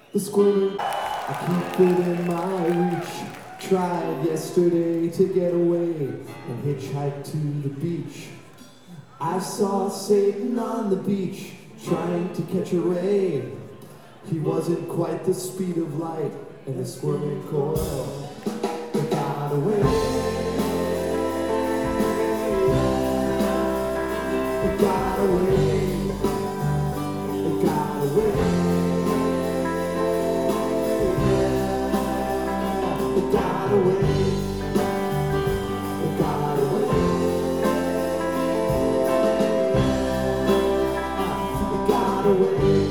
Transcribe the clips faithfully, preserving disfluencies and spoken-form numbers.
The squirrel, I keep it in my reach. Tried yesterday to get away and hitchhike to the beach. I saw Satan on the beach trying to catch a ray. He wasn't quite the speed of light and the squirming coil. It got away. It got away. It got away. It got away. It got away. It got away.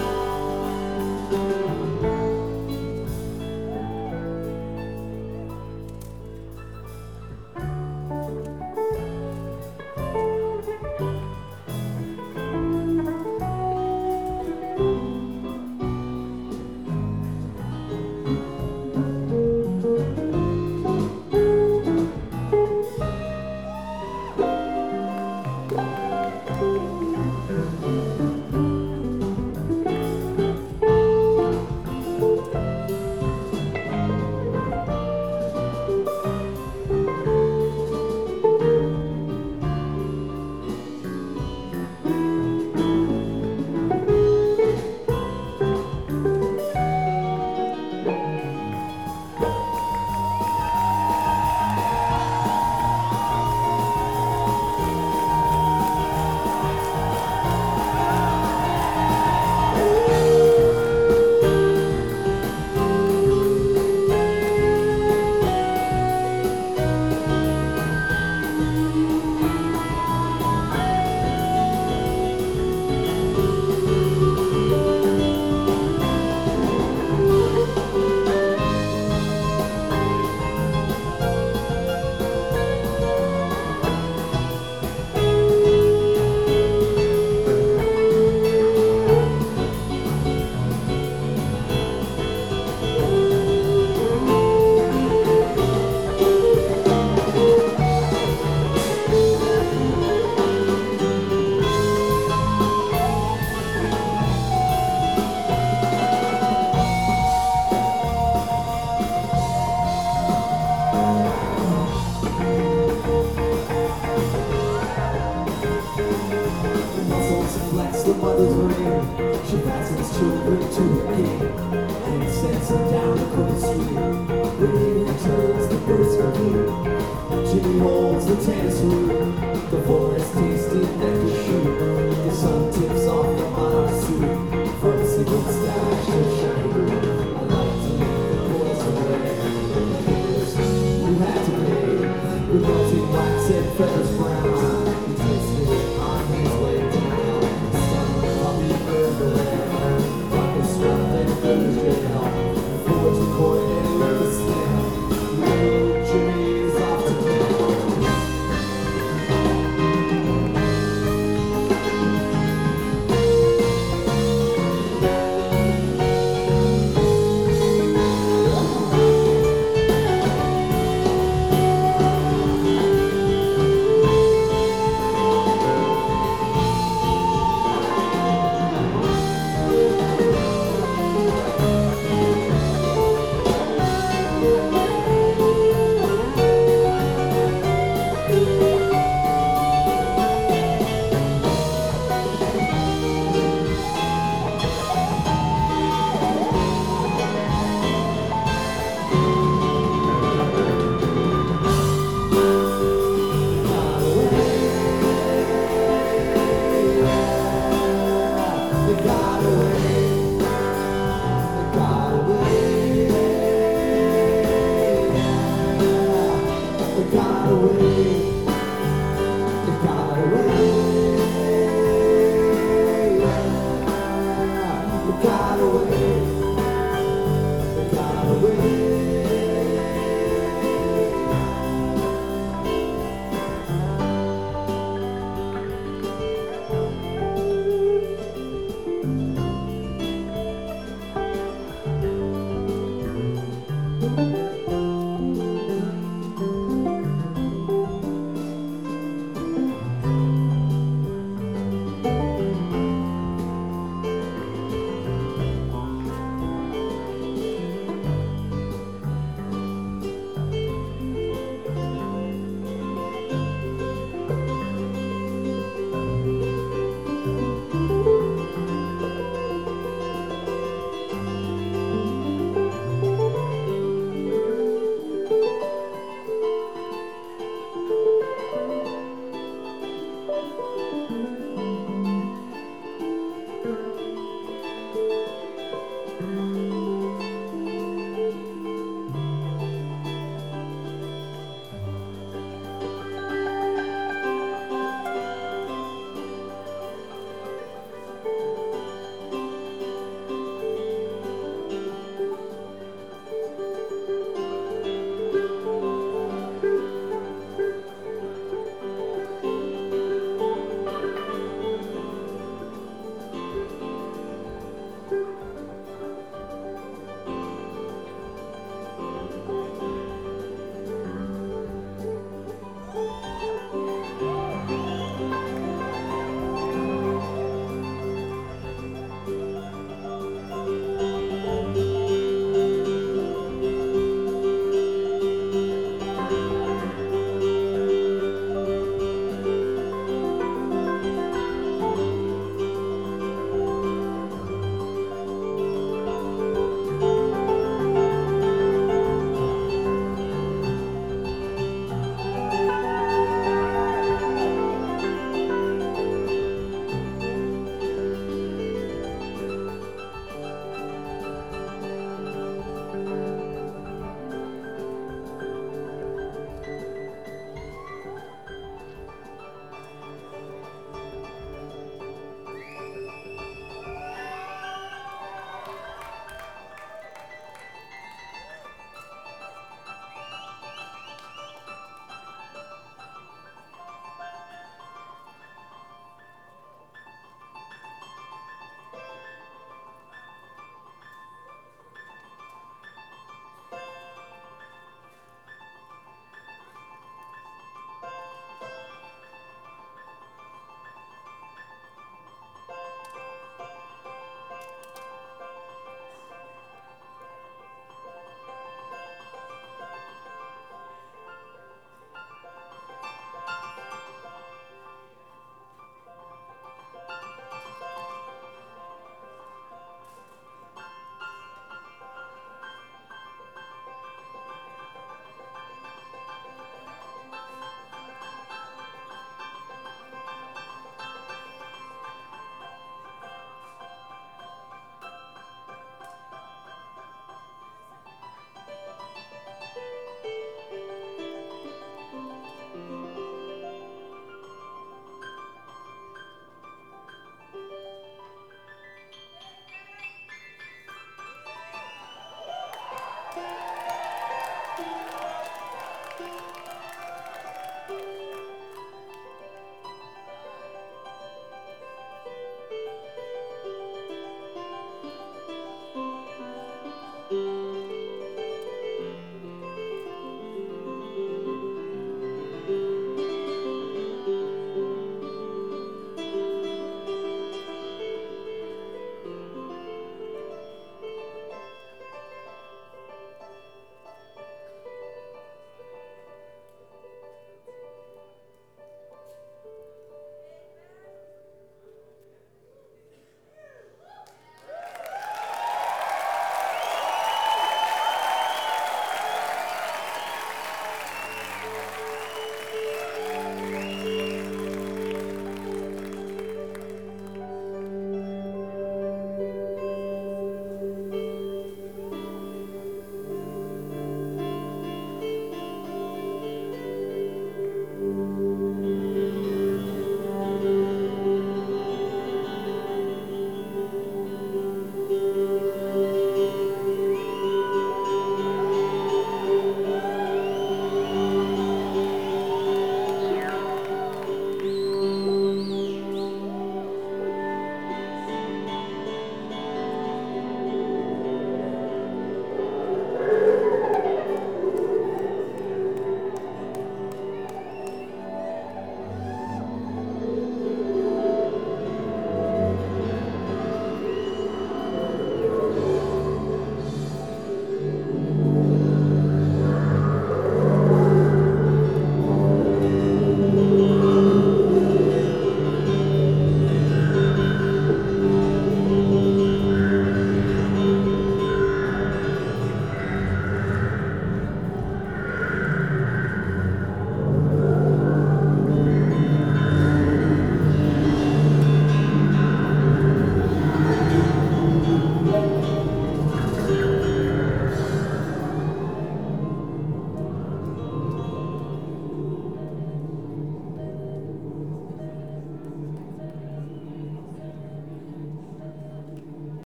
The mother's ring, she fastens children to her king and sends them down the crooked street. When he returns, the birds compete. Jimmy holds the tennis root, the forest tasting nectar shoot. The sun tips off the monarch suit from a single stash of shiny blue. I like to make the boys away. You had to pay with melting wax and feathers brown. He tasted it on his way down. Got away.